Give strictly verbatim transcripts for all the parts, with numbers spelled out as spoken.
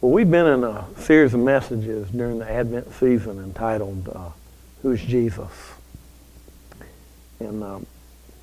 Well, we've been in a series of messages during the Advent season entitled, uh, Who's Jesus? And um,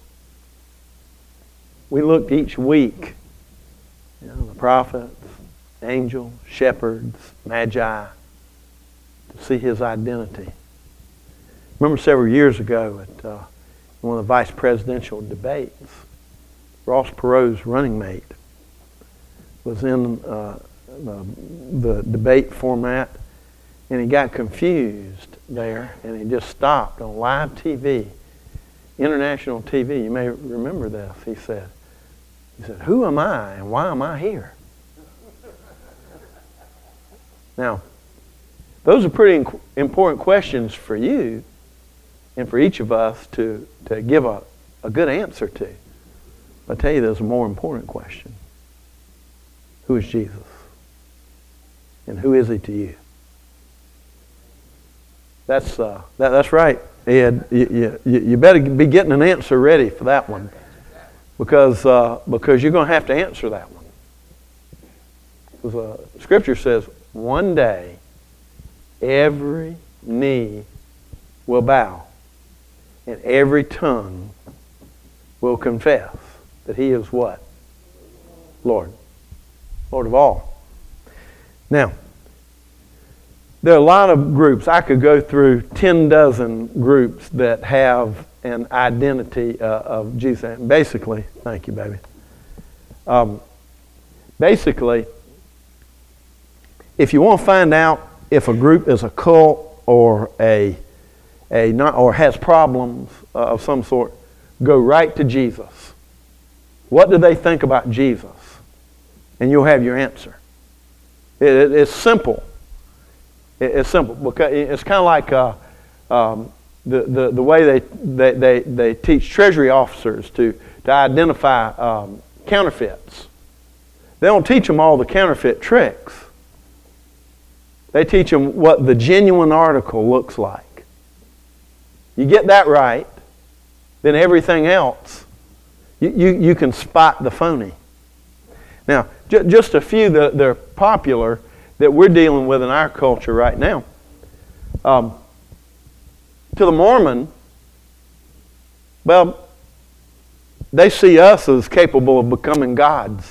we looked each week, you know, the prophets, angels, shepherds, magi, to see his identity. Remember several years ago at uh, one of the vice presidential debates, Ross Perot's running mate was in uh, the, the debate format, and he got confused there, and he just stopped on live T V, international T V. You may remember this. He said, he said, "Who am I and why am I here?" Now, those are pretty inc- important questions for you and for each of us to, to give a, a good answer to. But I tell you, there's a more important question. Who is Jesus? And who is he to you? That's uh, that, that's right, Ed. You, you, you better be getting an answer ready for that one, because uh, because you're going to have to answer that one. Because uh, Scripture says one day every knee will bow and every tongue will confess that he is what? Lord. Lord of all. Now, there are a lot of groups. I could go through ten dozen groups that have an identity uh, of Jesus. Basically, thank you, baby. Um, basically, if you want to find out if a group is a cult or a a not or has problems uh, of some sort, go right to Jesus. What do they think about Jesus? And you'll have your answer. It, it, it's simple. It, it's simple because it's kind of like uh, um, the, the the way they, they they they teach treasury officers to to identify um, counterfeits. They don't teach them all the counterfeit tricks. They teach them what the genuine article looks like. You get that right, then everything else, you, you, you can spot the phony. Now, j- just a few that, that are popular that we're dealing with in our culture right now. Um, to the Mormon, well, they see us as capable of becoming gods.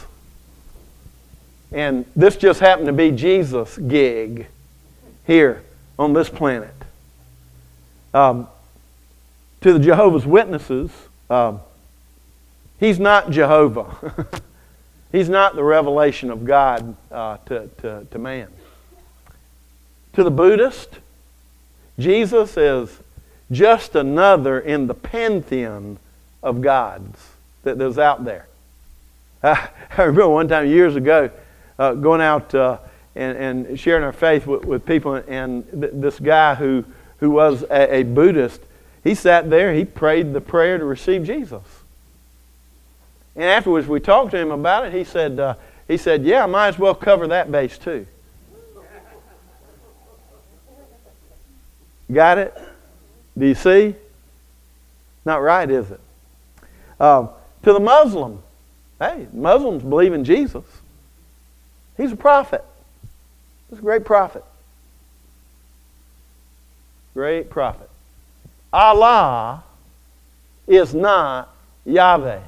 And this just happened to be Jesus' gig here on this planet. Um, to the Jehovah's Witnesses, um, he's not Jehovah. He's not the revelation of God uh, to, to, to man. To the Buddhist, Jesus is just another in the pantheon of gods that there's out there. I, I remember one time years ago, Uh, going out uh, and, and sharing our faith with, with people, and th- this guy who, who was a, a Buddhist, he sat there, he prayed the prayer to receive Jesus. And afterwards we talked to him about it. He said, uh, he said, yeah, I might as well cover that base too. Got it? Do you see? Not right, is it? Uh, to the Muslim, hey, Muslims believe in Jesus. He's a prophet. He's a great prophet. Great prophet. Allah is not Yahweh.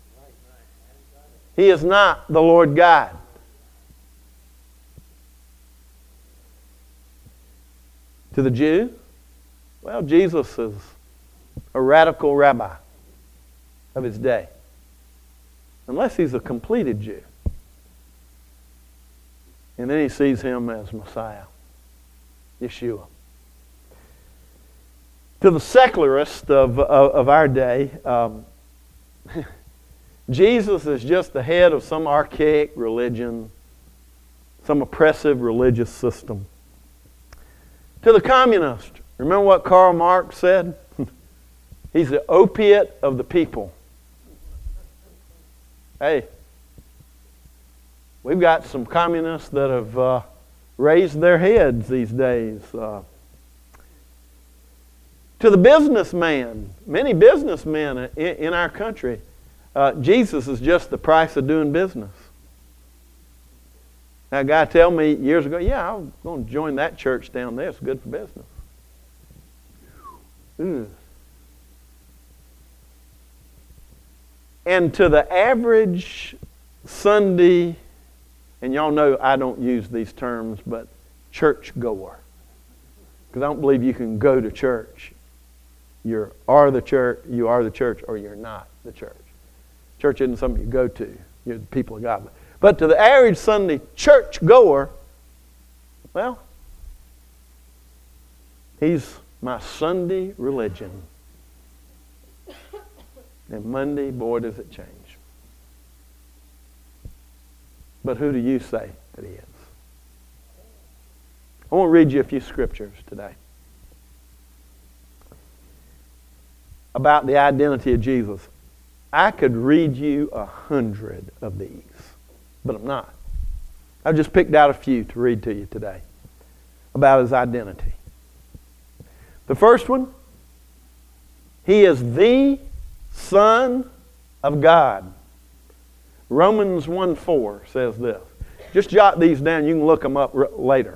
He is not the Lord God. To the Jew, well, Jesus is a radical rabbi of his day. Unless he's a completed Jew. And then he sees him as Messiah, Yeshua. To the secularist of, of, of our day, um, Jesus is just the head of some archaic religion, some oppressive religious system. To the communist, remember what Karl Marx said? He's the opiate of the people. Hey, we've got some communists that have uh, raised their heads these days. Uh, to the businessman, many businessmen in, in our country, uh, Jesus is just the price of doing business. Now, a guy told me years ago, yeah, I'm going to join that church down there. It's good for business. Ugh. And to the average Sunday, and y'all know I don't use these terms, but church goer. Because I don't believe you can go to church. You are the church, you are the church, or you're not the church. Church isn't something you go to. You're the people of God. But to the average Sunday church goer, well, he's my Sunday religion. And Monday, boy, does it change. But who do you say that he is? I want to read you a few scriptures today about the identity of Jesus. I could read you a hundred of these, but I'm not. I've just picked out a few to read to you today about his identity. The first one, he is the Son of God. Romans one four says this. Just jot these down. You can look them up r- later.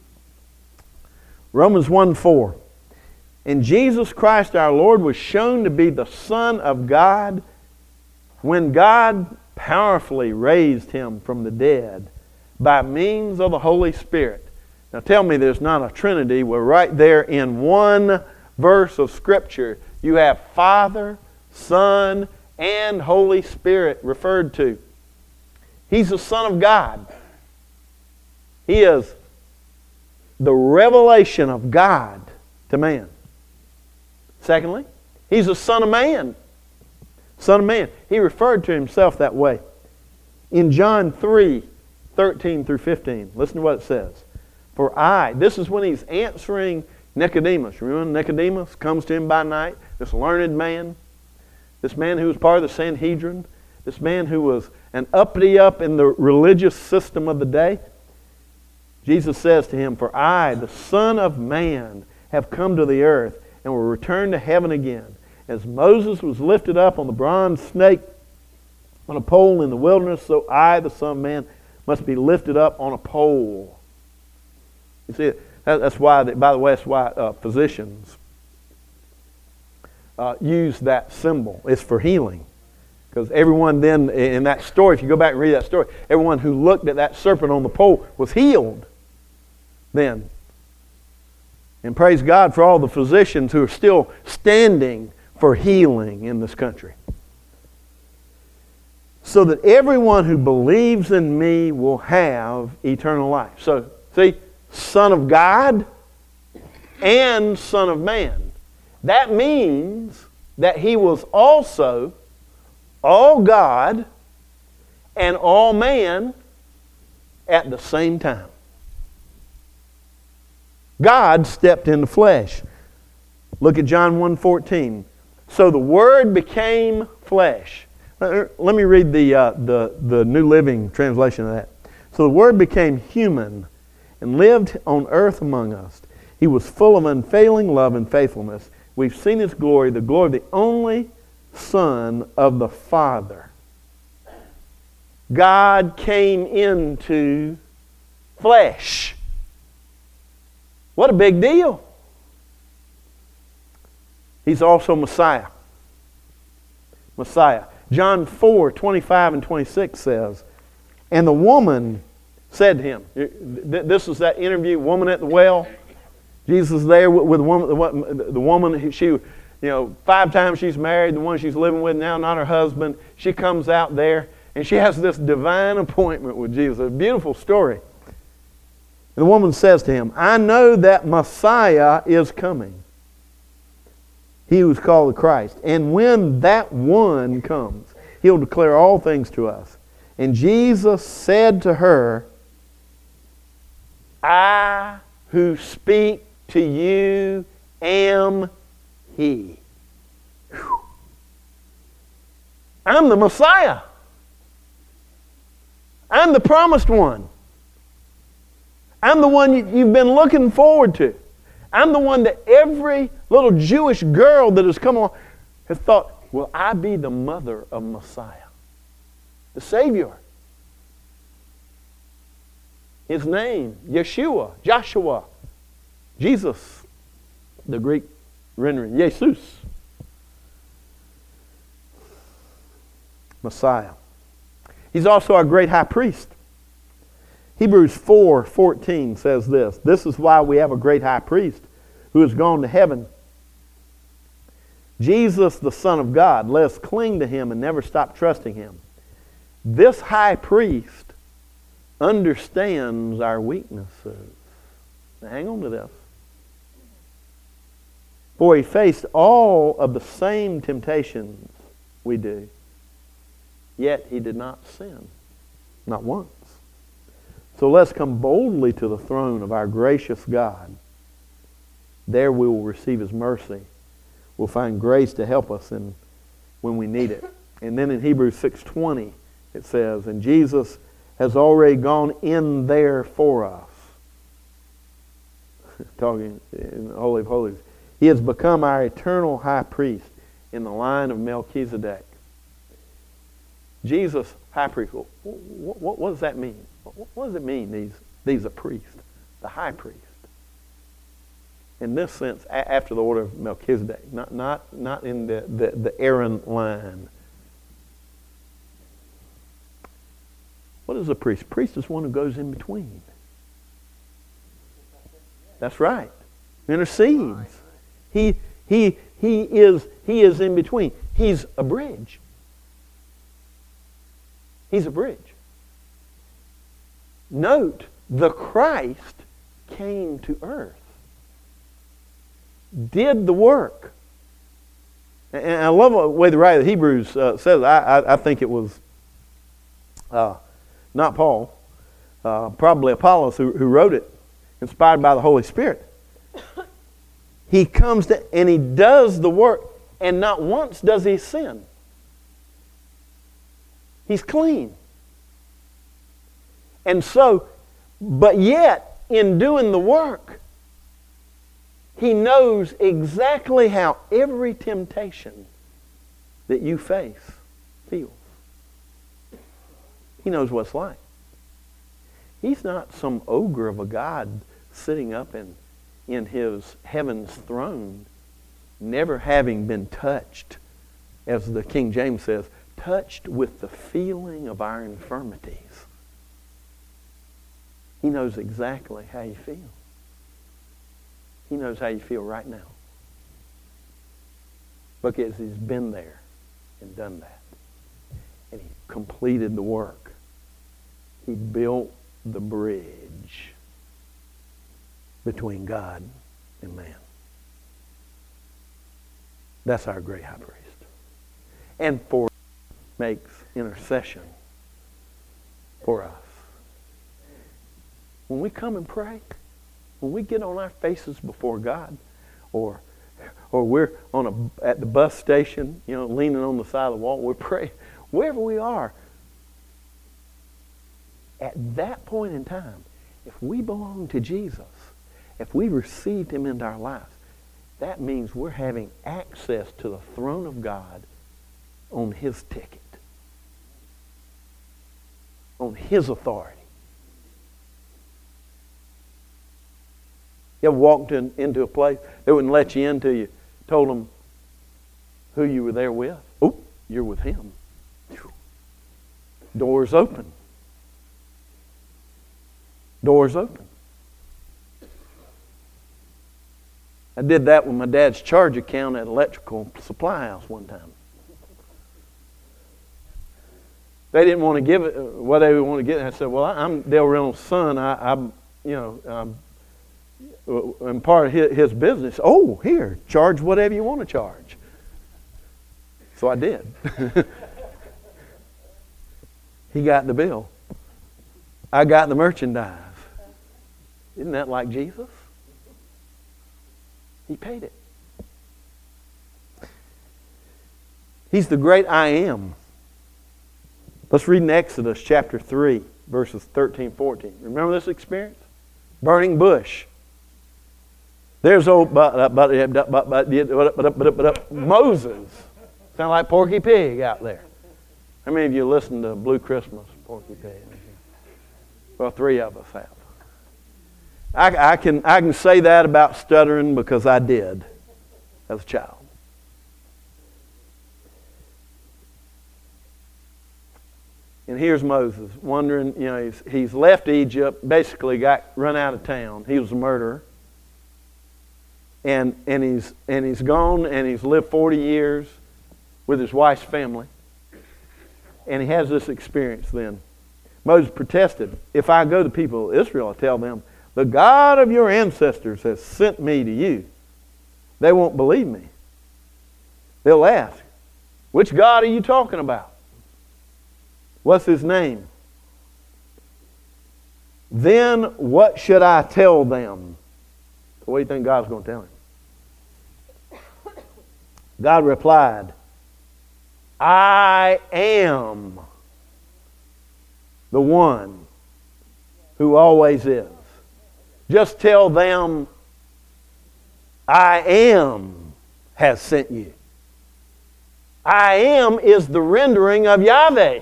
Romans one four. And Jesus Christ our Lord was shown to be the Son of God when God powerfully raised him from the dead by means of the Holy Spirit. Now tell me there's not a Trinity where right there in one verse of Scripture you have Father, Son, and Holy Spirit referred to. He's the Son of God. He is the revelation of God to man. Secondly, he's the Son of Man. Son of Man. He referred to himself that way. In John three, thirteen through fifteen, listen to what it says. For I, this is when he's answering Nicodemus. Remember Nicodemus comes to him by night, this learned man, this man who was part of the Sanhedrin, this man who was an uppity up in the religious system of the day. Jesus says to him, For I, the Son of Man, have come to the earth and will return to heaven again. As Moses was lifted up on the bronze snake on a pole in the wilderness, so I, the Son of Man, must be lifted up on a pole. You see, that's why, by the way, that's why uh, physicians uh, use that symbol. It's for healing. Because everyone then, in that story, if you go back and read that story, everyone who looked at that serpent on the pole was healed then. And praise God for all the physicians who are still standing for healing in this country. So that everyone who believes in me will have eternal life. So, see, Son of God and Son of Man. That means that he was also all God and all man at the same time. God stepped into flesh. Look at John one fourteen. So the Word became flesh. Let me read the, uh, the, the New Living Translation of that. So the Word became human and lived on earth among us. He was full of unfailing love and faithfulness. We've seen His glory, the glory of the only Son of the Father. God came into flesh. What a big deal. He's also Messiah. Messiah. John four, twenty-five and twenty-six says, And the woman said to him, this is that interview, woman at the well. Jesus is there with the woman, the woman, she, you know, five times she's married, the one she's living with now, not her husband. She comes out there and she has this divine appointment with Jesus. A beautiful story. And the woman says to him, I know that Messiah is coming. He who is called the Christ. And when that one comes, he'll declare all things to us. And Jesus said to her, I who speak to you am He. Whew. I'm the Messiah. I'm the promised one. I'm the one you've been looking forward to. I'm the one that every little Jewish girl that has come on has thought, will I be the mother of Messiah? The Savior. His name, Yeshua, Joshua, Jesus, the Greek rendering, Jesus, Messiah. He's also our great high priest. Hebrews four fourteen says this, this is why we have a great high priest who has gone to heaven. Jesus, the Son of God, let us cling to Him and never stop trusting Him. This high priest understands our weaknesses. Now hang on to this. For He faced all of the same temptations we do, yet He did not sin, not once. So let's come boldly to the throne of our gracious God. There we will receive His mercy. We'll find grace to help us in, when we need it. And then in Hebrews six twenty it says, and Jesus has already gone in there for us. Talking in the Holy of Holies. He has become our eternal high priest in the line of Melchizedek. Jesus, high priest. What, what, what does that mean? What, what does it mean, these, these are priests? The high priest. In this sense, a- after the order of Melchizedek. Not, not, not in the, the, the Aaron line. What is a priest? Priest is one who goes in between. That's right. Intercedes. He, he, he, is, he is in between. He's a bridge. He's a bridge. Note, the Christ came to earth. Did the work. And I love the way the writer of Hebrews uh, says it. I, I, I think it was uh, not Paul, uh, probably Apollos who, who wrote it, inspired by the Holy Spirit. He comes to, and He does the work, and not once does He sin. He's clean. And so, but yet, in doing the work, He knows exactly how every temptation that you face feels. He knows what it's like. He's not some ogre of a God sitting up in, in His heaven's throne, never having been touched, as the King James says, touched with the feeling of our infirmities. He knows exactly how you feel. He knows how you feel right now. Because He's been there and done that. And He completed the work. He built the bridge between God and man. That's our great high priest. And for makes intercession for us. When we come and pray, when we get on our faces before God, or or we're on a at the bus station, you know, leaning on the side of the wall, we're praying, wherever we are, at that point in time, if we belong to Jesus, if we received Him into our lives, that means we're having access to the throne of God on His ticket, on His authority. You ever walked in, into a place, they wouldn't let you in till you told them who you were there with? Oh, you're with Him. Doors open. Doors open. I did that with my dad's charge account at Electrical Supply House one time. They didn't want to give it, what they would want to get. I said, well, I'm Dale Reynolds' son. I, I'm, you know, I'm, and part of his, his business. Oh, here, charge whatever you want to charge. So I did. He got the bill. I got the merchandise. Isn't that like Jesus? He paid it. He's the great I am. Let's read in Exodus chapter three, verses thirteen, fourteen. Remember this experience? Burning bush. There's old Moses. Sound like Porky Pig out there. How many of you listen to Blue Christmas, Porky Pig? Well, three of us have. I, I, can, I can say that about stuttering because I did as a child. And here's Moses wondering, you know, he's, he's left Egypt, basically got run out of town. He was a murderer. And, and, he's, and he's gone and he's lived forty years with his wife's family. And he has this experience then. Moses protested, if I go to the people of Israel, I tell them, the God of your ancestors has sent me to you. They won't believe me. They'll ask, which God are you talking about? What's his name? Then what should I tell them? What do you think God's going to tell him? God replied, I am the one who always is. Just tell them, I am has sent you. I am is the rendering of Yahweh.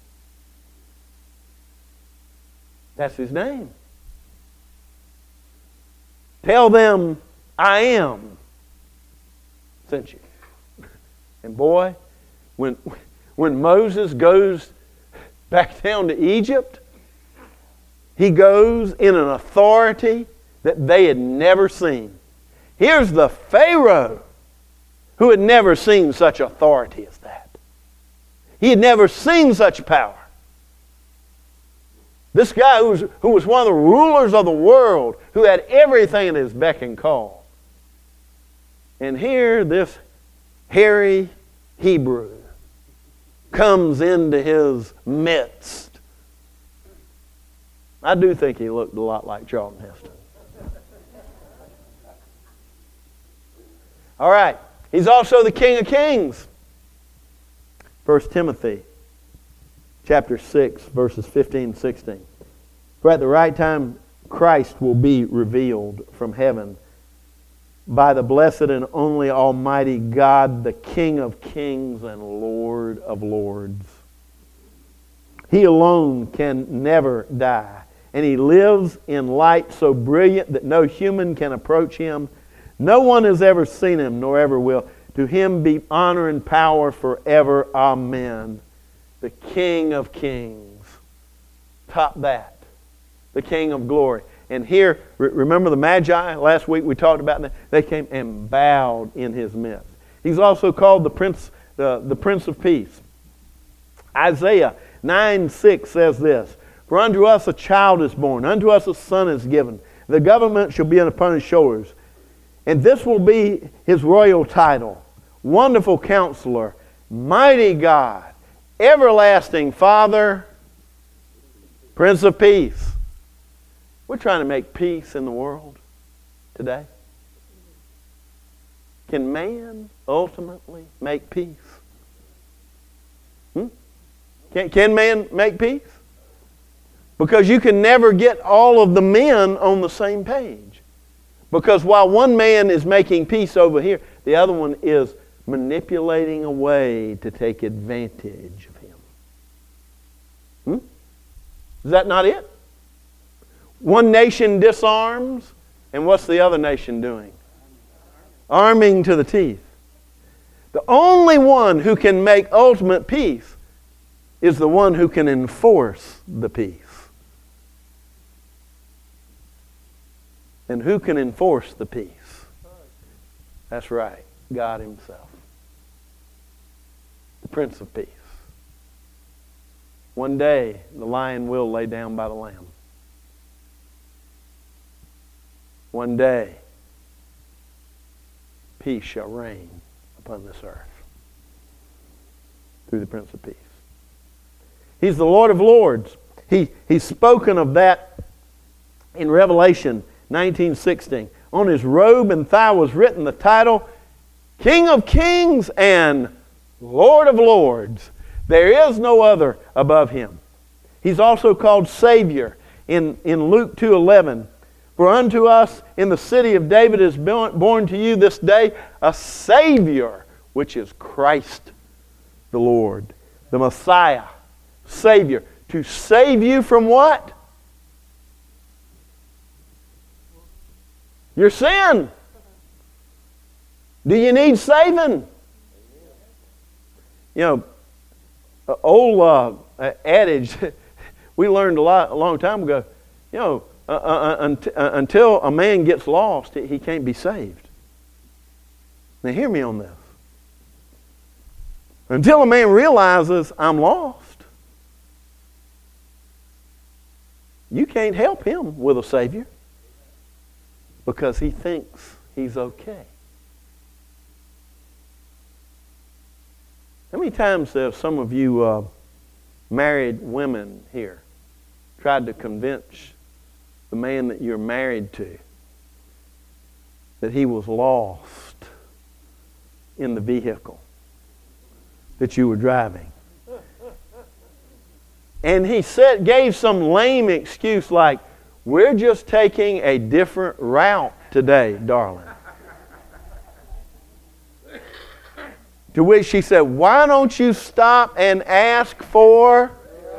That's his name. Tell them, I am sent you. And boy, when, when Moses goes back down to Egypt, he goes in an authority that they had never seen. Here's the Pharaoh who had never seen such authority as that. He had never seen such power. This guy who was, who was one of the rulers of the world, who had everything at his beck and call. And here this hairy Hebrew comes into his midst. I do think he looked a lot like Charlton Heston. All right. He's also the King of Kings. First Timothy chapter six, verses fifteen and sixteen. For at the right time Christ will be revealed from heaven by the blessed and only Almighty God, the King of kings and Lord of lords. He alone can never die, and He lives in light so brilliant that no human can approach Him. No one has ever seen Him, nor ever will. To Him be honor and power forever. Amen. The King of kings. Top that. The King of glory. And here, remember the Magi? Last week we talked about that. They came and bowed in His midst. He's also called the Prince, the, the Prince of Peace. Isaiah nine six says this, For unto us a child is born, unto us a son is given. The government shall be upon His shoulders. And this will be His royal title, Wonderful Counselor, Mighty God, Everlasting Father, Prince of Peace. We're trying to make peace in the world today. Can man ultimately make peace? Hmm? Can, can man make peace? Because you can never get all of the men on the same page. Because while one man is making peace over here, the other one is manipulating a way to take advantage of him. Hmm? Is that not it? One nation disarms, and what's the other nation doing? Arming to the teeth. The only one who can make ultimate peace is the one who can enforce the peace. And who can enforce the peace? That's right, God Himself. The Prince of Peace. One day, the lion will lay down by the lamb. One day, peace shall reign upon this earth through the Prince of Peace. He's the Lord of Lords. He, he's spoken of that in Revelation nineteen sixteen. On His robe and thigh was written the title, King of Kings and Lord of Lords. There is no other above Him. He's also called Savior in, in Luke two eleven. For unto us in the city of David is born to you this day a Savior, which is Christ the Lord. The Messiah, Savior. To save you from what? your sin. Do you need saving? You know, an old uh, adage we learned a lot a long time ago. You know, uh, uh, uh, uh, until a man gets lost, he can't be saved. Now hear me on this. Until a man realizes I'm lost, you can't help him with a Savior because he thinks he's okay. How many times have some of you uh, married women here tried to convince the man that you're married to that he was lost in the vehicle that you were driving? And he said, gave some lame excuse like, we're just taking a different route today, darling. To which she said, why don't you stop and ask for?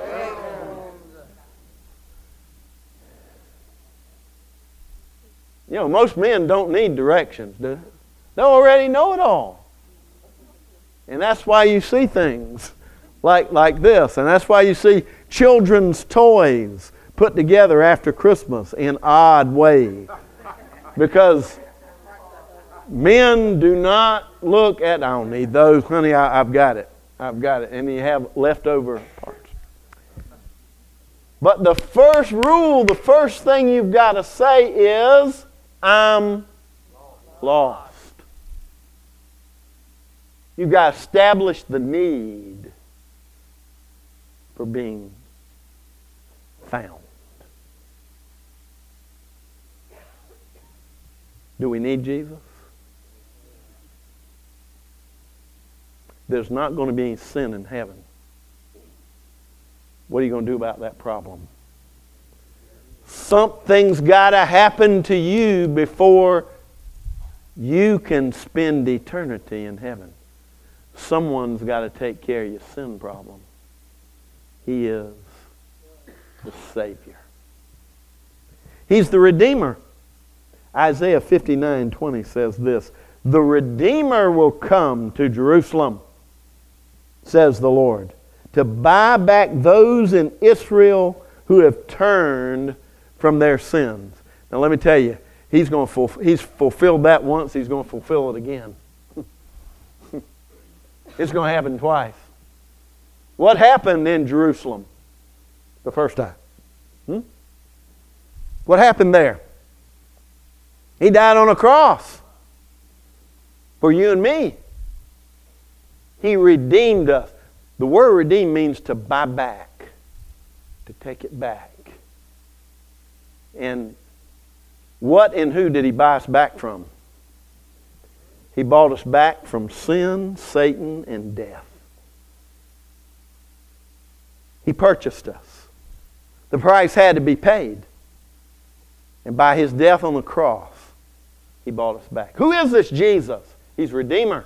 You know, most men don't need directions, do they? They already know it all. And that's why you see things like, like this. And that's why you see children's toys put together after Christmas in odd ways. Because men do not look at, I don't need those, honey, I, I've got it. I've got it. And you have leftover parts. But the first rule, the first thing you've got to say is, I'm lost. You've got to establish the need for being found. Do we need Jesus? There's not going to be any sin in heaven. What are you going to do about that problem? Something's got to happen to you before you can spend eternity in heaven. Someone's got to take care of your sin problem. He is the Savior. He's the Redeemer. Isaiah fifty-nine twenty says this, the Redeemer will come to Jerusalem, says the Lord, to buy back those in Israel who have turned from their sins. Now let me tell you, he's going to fulfill, he's fulfilled that once, he's going to fulfill it again. It's going to happen twice. What happened in Jerusalem the first time? Hmm? What happened there? He died on a cross for you and me. He redeemed us. The word redeem means to buy back, to take it back. And what and who did He buy us back from? He bought us back from sin, Satan, and death. He purchased us. The price had to be paid. And by His death on the cross, He bought us back. Who is this Jesus? He's Redeemer.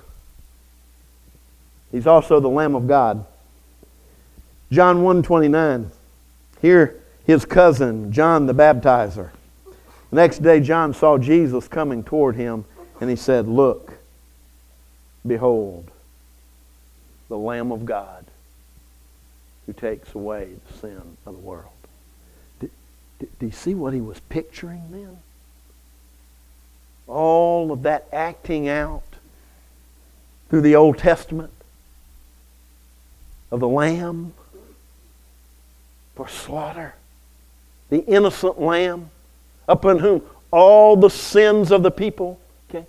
He's also the Lamb of God. John one twenty-nine. Here, his cousin, John the Baptizer. The next day, John saw Jesus coming toward him, and he said, look, behold, the Lamb of God who takes away the sin of the world. Do, do, do you see what he was picturing then? All of that acting out through the Old Testament of the Lamb for slaughter. The innocent Lamb upon whom all the sins of the people came.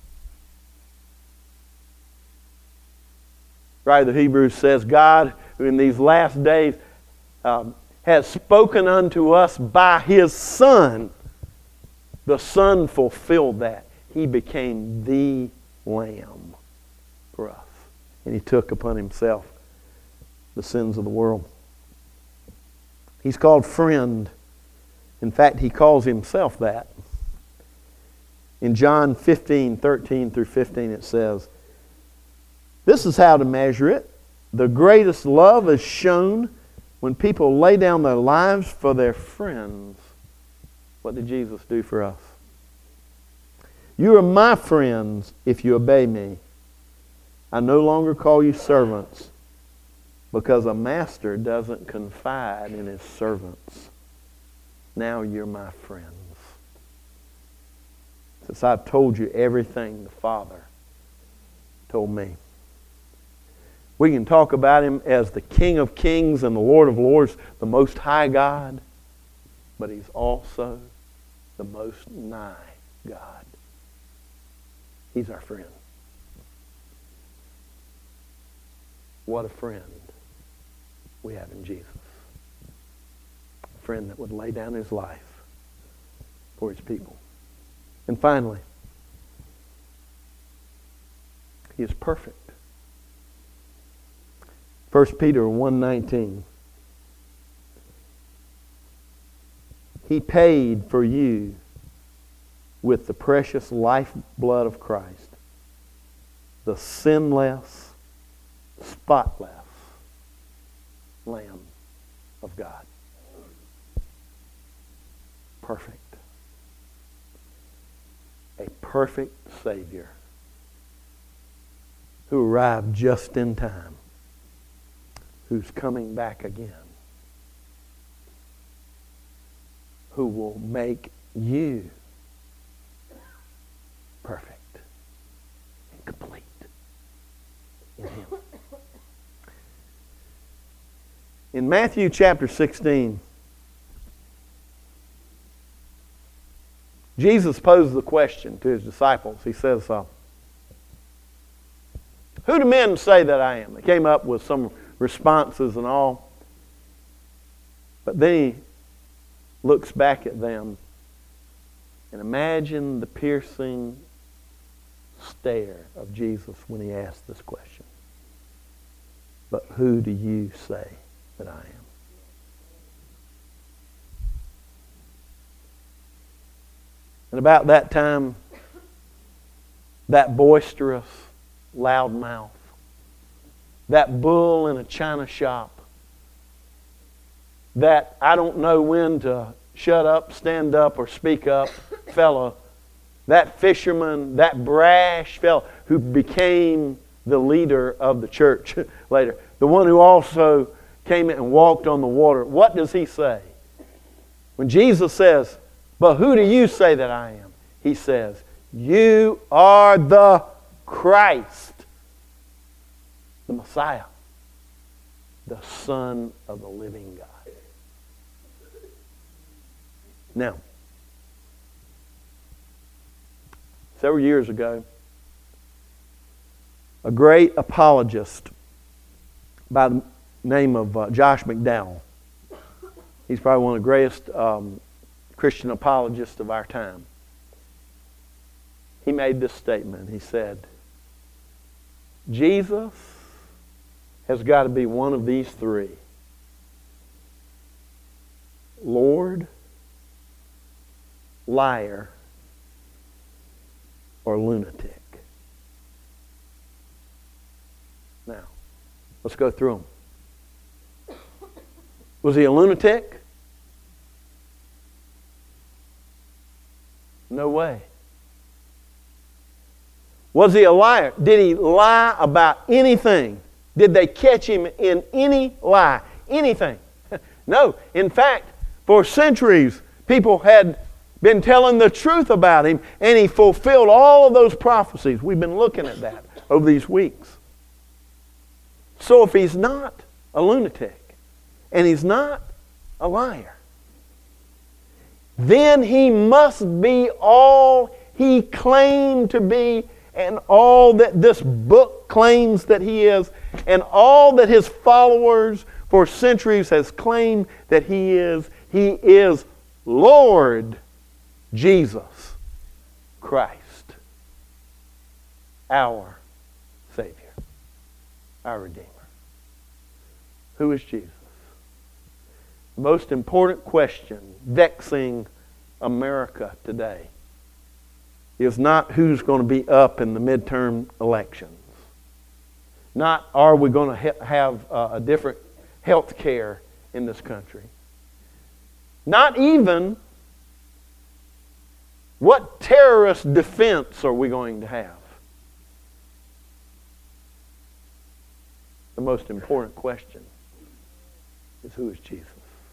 Writer of the Hebrews says, God, who in these last days um, has spoken unto us by His Son. The Son fulfilled that. He became the Lamb for us. And He took upon Himself the sins of the world. He's called friend. In fact, He calls Himself that. In John fifteen, thirteen through fifteen, it says, this is how to measure it. The greatest love is shown when people lay down their lives for their friends. What did Jesus do for us? You are my friends if you obey me. I no longer call you servants, because a master doesn't confide in his servants. Now you're my friends, since I've told you everything the Father told me. We can talk about him as the King of Kings and the Lord of Lords, the Most High God, but he's also the Most Nigh God. He's our friend. What a friend we have in Jesus. A friend that would lay down his life for his people. And finally, he is perfect. First Peter one nineteen. He paid for you with the precious lifeblood of Christ, the sinless, spotless Lamb of God. Perfect. A perfect Savior who arrived just in time, who's coming back again, who will make you perfect and complete in Him. In Matthew chapter sixteen, Jesus posed the question to His disciples. He says, uh, who do men say that I am? They came up with some responses and all. But then He looks back at them and imagine the piercing stare of Jesus when He asked this question. But who do you say that I am? And about that time, that boisterous loudmouth, that bull in a china shop, that I don't know when to shut up, stand up, or speak up fellow, that fisherman, that brash fellow who became the leader of the church later, the one who also came in and walked on the water. What does he say? When Jesus says, but who do you say that I am? He says, you are the Christ, the Messiah, the Son of the living God. Now, several years ago, a great apologist by the name of uh, Josh McDowell, he's probably one of the greatest um, Christian apologists of our time. He made this statement. He said, Jesus has got to be one of these three: Lord, liar, or lunatic. Now, let's go through them. Was he a lunatic? No way. Was he a liar? Did he lie about anything? Did they catch him in any lie? Anything? No. In fact, for centuries, people had been telling the truth about him, and he fulfilled all of those prophecies. We've been looking at that over these weeks. So if he's not a lunatic, and he's not a liar, then he must be all he claimed to be, and all that this book claims that he is, and all that his followers for centuries has claimed that he is. He is Lord Jesus Christ, our Savior, our Redeemer. Who is Jesus? The most important question vexing America today is not who's going to be up in the midterm elections. Not are we going to ha- have uh, a different health care in this country. Not even What terrorist defense are we going to have? The most important question is, who is Jesus?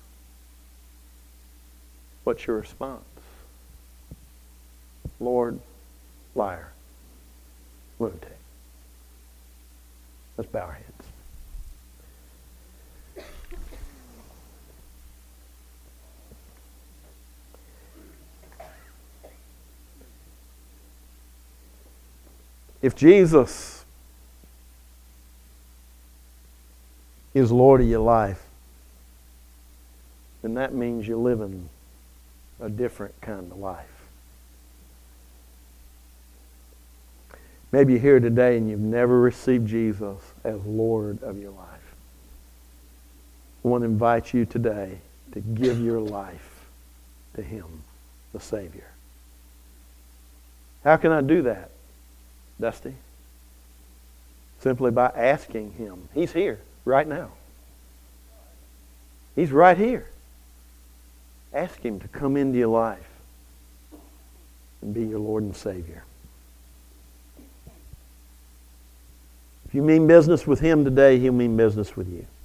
What's your response? Lord, liar, lunatic. Let's bow our heads. If Jesus is Lord of your life, then that means you're living a different kind of life. Maybe you're here today and you've never received Jesus as Lord of your life. I want to invite you today to give your life to Him, the Savior. How can I do that, Dusty? Simply by asking Him. He's here right now. He's right here. Ask Him to come into your life and be your Lord and Savior. If you mean business with Him today, He'll mean business with you.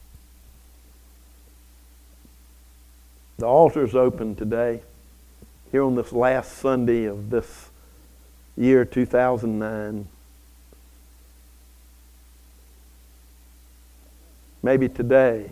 The altar's open today, here on this last Sunday of this year two thousand nine. Maybe today,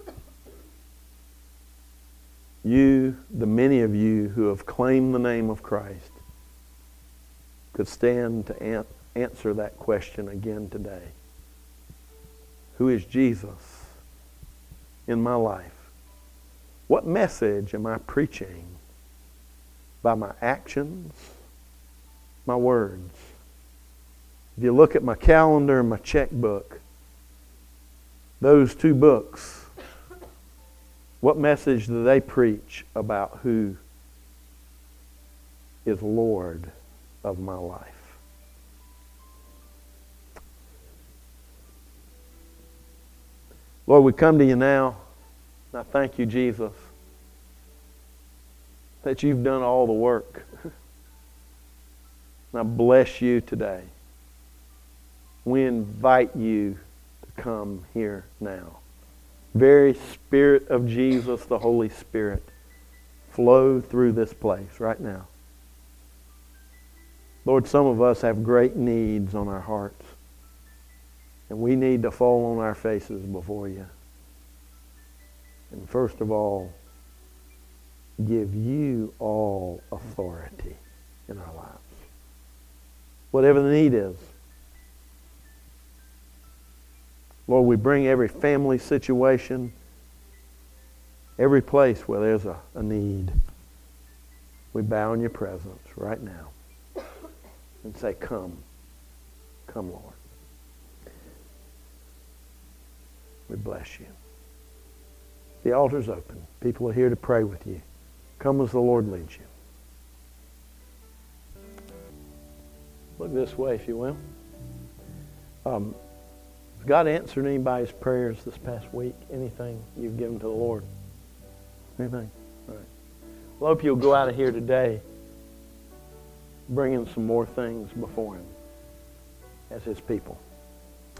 you, the many of you who have claimed the name of Christ, could stand to an- answer that question again today. Who is Jesus in my life? What message am I preaching by my actions, my words? If you look at my calendar and my checkbook, those two books, what message do they preach about who is Lord of my life? Lord, we come to you now, and I thank you, Jesus, that you've done all the work. And I bless you today. We invite you to come here now. Very Spirit of Jesus, the Holy Spirit, flow through this place right now. Lord, some of us have great needs on our hearts. And we need to fall on our faces before you. And first of all, give you all authority in our lives. Whatever the need is. Lord, we bring every family situation, every place where there's a, a need. We bow in your presence right now and say, come. Come, Lord. We bless you. The altar's open. People are here to pray with you. Come as the Lord leads you. Look this way, if you will. Um, has God answered anybody's prayers this past week? Anything you've given to the Lord? Anything? All right. Well, I hope you'll go out of here today bringing some more things before Him as His people.